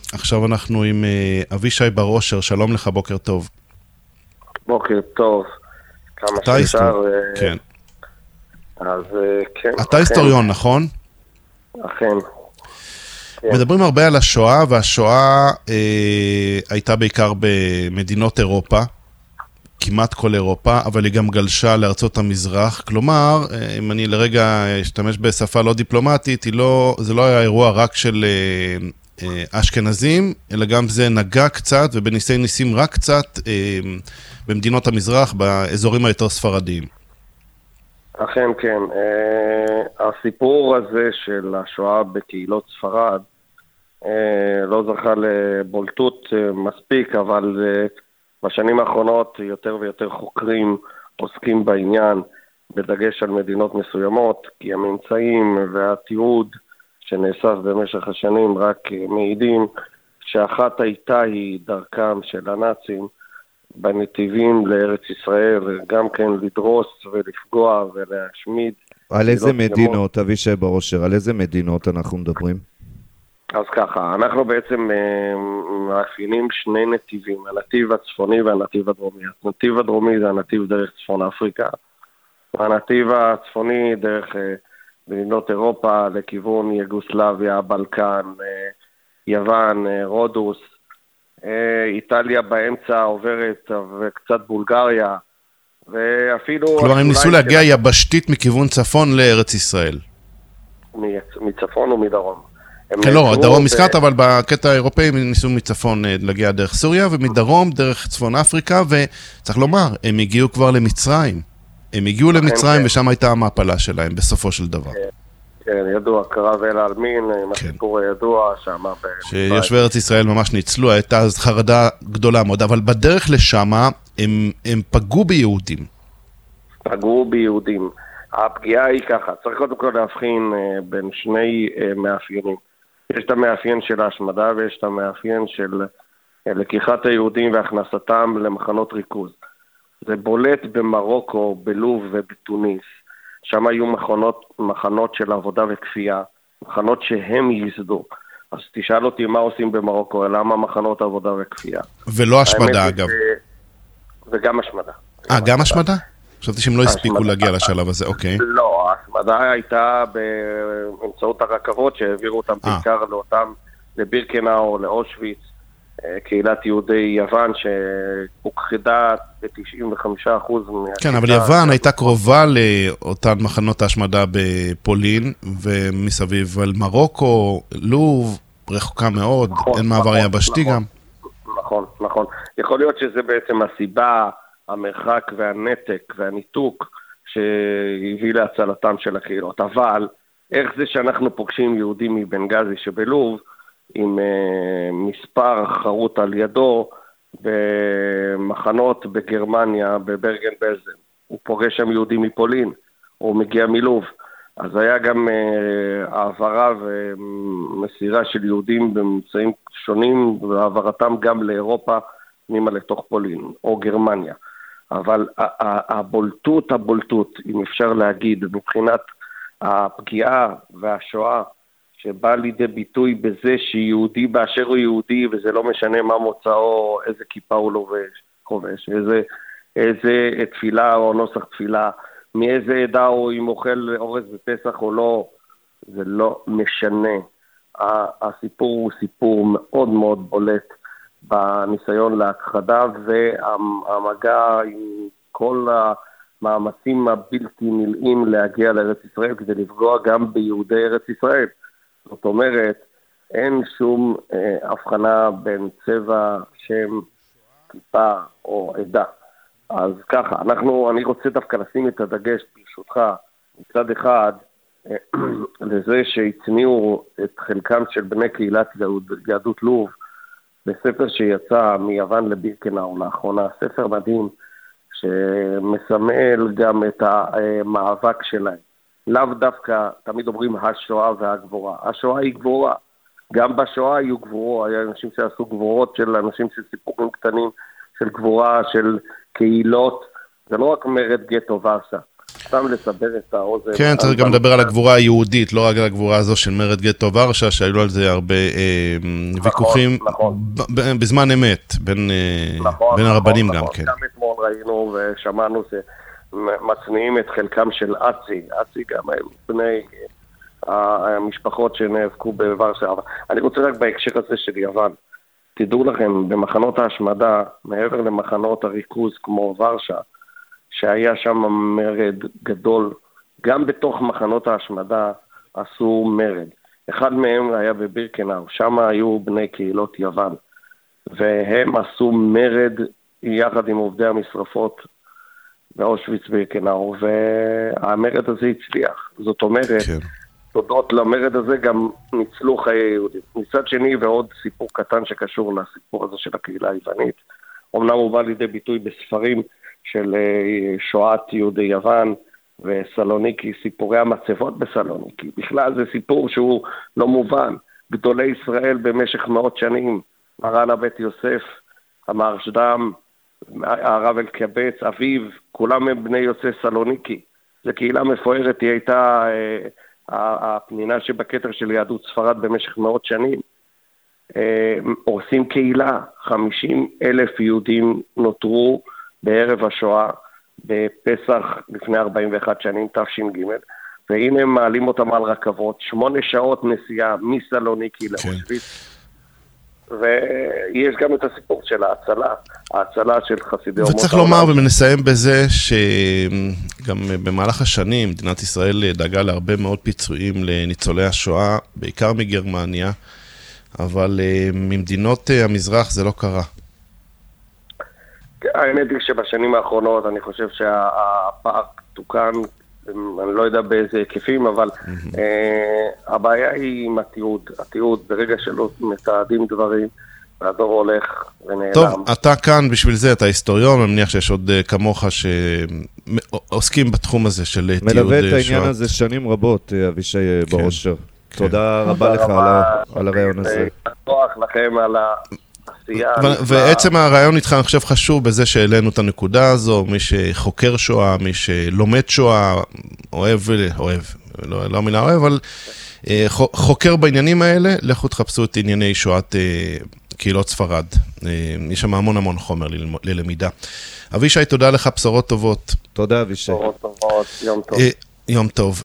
עכשיו אנחנו עם אבישי בר אושר, שלום לך, בוקר טוב. בוקר טוב, כמה שאפשר. כן. אז כן. אתה היסטוריון, נכון? אכן. כן. מדברים הרבה על השואה, והשואה הייתה בעיקר במדינות אירופה, כמעט כל אירופה, אבל היא גם גלשה לארצות המזרח. כלומר, אם אני לרגע אשתמש בשפה לא דיפלומטית, זה לא היה אירוע רק של אשכנזים, אלא גם זה נגע קצת, ובניסי ניסים רק קצת במדינות המזרח, באזורים היותר ספרדיים. אכן כן. הסיפור הזה של השואה בקהילות ספרד לא זכה לבולטות מספיק, אבל בשנים האחרונות יותר ויותר חוקרים עוסקים בעניין, בדגש על מדינות מסוימות, כי הממצאים והתיעוד שנאסף במשך השנים רק מעידים שאחת הייתה היא דרכם של הנאצים בנתיבים לארץ ישראל, גם כן לדרוס ולפגוע ולהשמיד. על איזה מדינות, אבישי בר אושר, על איזה מדינות אנחנו מדברים? אז ככה, אנחנו בעצם מאפיינים שני נתיבים, הנתיב הצפוני והנתיב הדרומי. הנתיב הדרומי זה הנתיב דרך צפון אפריקה, והנתיב הצפוני דרך מדינות אירופה לכיוון יוגוסלביה, בלקן, יוון, רודוס, איטליה באמצע עוברת וקצת בולגריה, ואפילו... כלומר, הם ניסו להגיע יבשתית מכיוון צפון לארץ ישראל. מצפון ומדרום. כן, לא, הדרום הזכרת, אבל בקטע האירופאי הם ניסו מצפון להגיע דרך סוריה, ומדרום דרך צפון אפריקה, וצריך לומר, הם הגיעו כבר למצרים. הם הגיעו למצרים ושם הייתה המעפלה שלהם, בסופו של דבר. כן, ידוע, קרב אל העלמין, הסיפור הידוע שם. שיושבי ארץ ישראל ממש ניצלו, הייתה אז חרדה גדולה מאוד, אבל בדרך לשם הם פגעו ביהודים. פגעו ביהודים. הפגיעה היא ככה, צריך קודם כל להבחין בין שני מאפיינים. יש את המאפיין של ההשמדה ויש את המאפיין של לקיחת היהודים והכנסתם למחנות ריכוז. זה בולט במרוקו, בלוב ובתוניס. שם היו מחנות של עבודה וכפייה, מחנות שהם ייסדו. אז תשאל אותי מה עושים במרוקו, למה מחנות עבודה וכפייה. ולא השמדה אגב. וגם השמדה. גם השמדה? חשבתי שהם לא הספיקו להגיע לשלב הזה, אוקיי. לא, ההשמדה הייתה באמצעות הרכבות שהעבירו אותם בעיקר לאותם, לבירקנאו, לאושוויץ, קהילת יהודי יוון שהוכחדה ב-95%. כן, אבל יוון הייתה קרובה לאותן מחנות ההשמדה בפולין, ומסביב על מרוקו, לוב, רחוקה מאוד, אין מעבר יבשתי גם. נכון. יכול להיות שזה בעצם הסיבה, המרחק והנתק והניתוק שהביא להצלתם של הקהילות. אבל איך זה שאנחנו פוגשים יהודים מבנגזי שבלוב, עם מספר חרוט על ידו במחנות בגרמניה, בברגן בלזן. הוא פוגש שם יהודים מפולין, הוא מגיע מלוב. אז היה גם העברה ומסירה של יהודים בממצאים שונים, והעברתם גם לאירופה, פנימה לתוך פולין, או גרמניה. אבל הבולטות, אם אפשר להגיד, מבחינת הפגיעה והשואה, שבא לידי ביטוי בזה שיהודי באשר הוא יהודי, וזה לא משנה מה מוצאו, איזה כיפה הוא חובש, איזה תפילה או נוסח תפילה, מאיזה עדה הוא, אם אוכל אורז בפסח או לא, זה לא משנה. הסיפור הוא סיפור מאוד מאוד בולט בניסיון להכחדה, והמגע עם כל המאמצים הבלתי נלאים להגיע לארץ ישראל, כדי לפגוע גם ביהודי ארץ ישראל. זאת אומרת, אין שום הבחנה בין צבע, שם, כיפה או עדה. אז ככה, אני רוצה דווקא לשים את הדגש ברשותך, מצד אחד, לזה שהצניעו את חלקם של בני קהילת יהדות לוב, בספר שיצא מיוון לבירקנאו לאחרונה, ספר מדהים, שמסמל גם את המאבק שלהם. לאו דווקא, תמיד אומרים השואה והגבורה. השואה היא גבורה. גם בשואה היו גבורות, היה אנשים שעשו גבורות של אנשים של סיפורים קטנים, של גבורה, של קהילות. זה לא רק מרד גטו ורשה. סתם לסבר את האוזן. כן, צריך גם לדבר על הגבורה היהודית, לא רק על הגבורה הזו של מרד גטו ורשה, שהיו על זה הרבה ויכוחים בזמן אמת, בין הרבנים גם כן. גם אתמול ראינו ושמענו שמצניעים את חלקם של אצי גם הם בני המשפחות שנאבקו בוורשה. אני רוצה רק בהקשר הזה של יוון, תדעו לכם, במחנות ההשמדה, מעבר למחנות הריכוז כמו ורשה, שהיה שם מרד גדול, גם בתוך מחנות ההשמדה עשו מרד. אחד מהם היה בבירקנאו, שם היו בני קהילות יוון, והם עשו מרד יחד עם עובדי המשרפות באושוויץ בירקנאו, והמרד הזה הצליח. זאת אומרת, כן. תודות למרד הזה גם ניצלו חיי יהודים. מצד שני, ועוד סיפור קטן שקשור לסיפור הזה של הקהילה היוונית, אמנם הוא בא לידי ביטוי בספרים של שואת יהודי יוון וסלוניקי, סיפורי המצבות בסלוניקי. בכלל זה סיפור שהוא לא מובן. גדולי ישראל במשך מאות שנים, מרן הבית יוסף, המרשדם, הרב אלקבץ, אביו, כולם הם בני יוצאי סלוניקי. זו קהילה מפוארת, היא הייתה הפנינה שבכתר של יהדות ספרד במשך מאות שנים. עושים קהילה, 50,000 יהודים נותרו בערב השואה, בפסח לפני 41 שנים, תש"ג, והנה הם מעלים אותם על רכבות, 8 שעות נסיעה מסלוניקי לאושוויץ, ויש גם את הסיפור של ההצלה של חסידי אומות העולם. וצריך לומר, ונסיים בזה, שגם במהלך השנים, מדינת ישראל דאגה להרבה מאוד פיצויים לניצולי השואה, בעיקר מגרמניה, אבל ממדינות המזרח זה לא קרה. האמת היא שבשנים האחרונות אני חושב שהפער תוקן, אני לא יודע באיזה היקפים, אבל הבעיה היא עם התיעוד, ברגע שלא מתעדים דברים, והדור הולך ונעלם. טוב, אתה כאן בשביל זה, אתה היסטוריון, אני מניח שיש עוד כמוך שעוסקים בתחום הזה של תיעוד שואה. מלווה את העניין הזה שנים רבות, אבישי ברושר. תודה רבה לך על הרעיון הזה. תודה לכם על העשייה. ועצם הרעיון איתך, אני חושב, חשוב בזה שהעלינו את הנקודה הזו, מי שחוקר שואה, מי שלומד שואה, אוהב, לא מילה אוהב, אבל חוקר בעניינים האלה, לכו תחפשו את ענייני שואת קהילות ספרד. יש שם המון חומר ללמידה. אבישי, תודה לך, בשורות טובות. תודה, אבישי. בשורות טובות, יום טוב. יום טוב.